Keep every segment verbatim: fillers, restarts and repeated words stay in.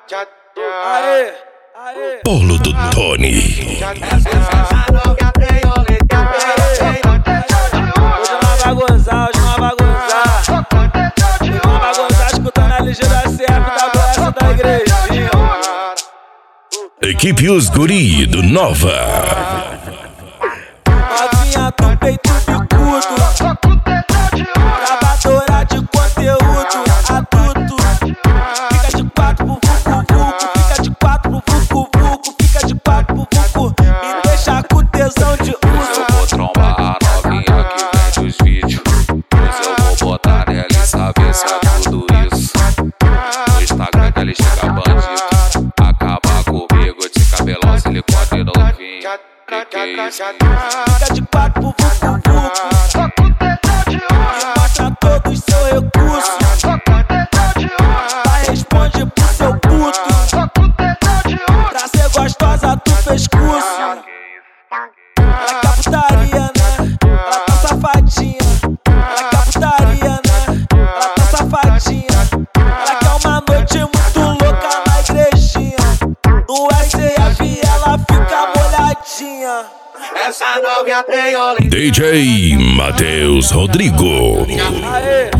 Aê, aê. Polo do Tony. Hoje nós vai gozar, hoje nós vai gozar. Hoje nós vai gozar escutando a ligeira C F da bossa da igrejinha. Equipe Os Guri do Nova. Novinha do peito bicudo, gravadora de conteúdo adulto. Fica de quatro pro vucu vucu, fica de quatro pro vucu vucu, fica de quatro pro vucu. Me deixa com tesão de uso. Eu vou trombar a novinha que vem dos vídeos. Pois eu vou botar nela e saber se é tudo isso. No Instagram que ela chega bandido, acaba comigo de cabelão, silicone novinho. Que que é isso? Fica de quatro pro vucu vucu, e mostra todos seu recurso. Vai, responde pro seu puto. Pra ser gostosa tu fez curso. Ela quer putaria, né? Ela tá safadinha. Ela quer putaria, né? Ela tá safadinha. Ela quer uma noite muito louca na igrejinha. No S F ela fica molhadinha. Essa novinha tem olho. D J Matheus Rodrigo. Aê.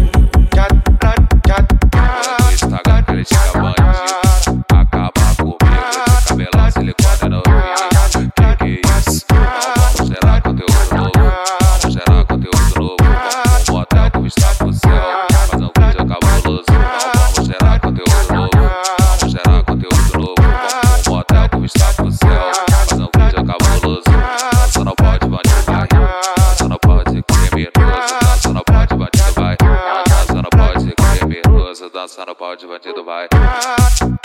No Instagram que ela chega bandido, acaba comigo de cabelão, silicone novinho. Que que é isso? Vamos gerar conteúdo novo, vamos gerar conteúdo novo. Vamos pro motel com vista pro céu, fazer um vídeo cabuloso. Vamos gerar conteúdo novo, vamos gerar conteúdo novo. Vamos pro motel com vista pro céu, fazer um vídeo cabuloso. Dança não pode, bandido vai. Dança não pode, criminoso. Dança não pode, bandido vai. Dança não pode, criminoso. Dança não pode, bandido vai.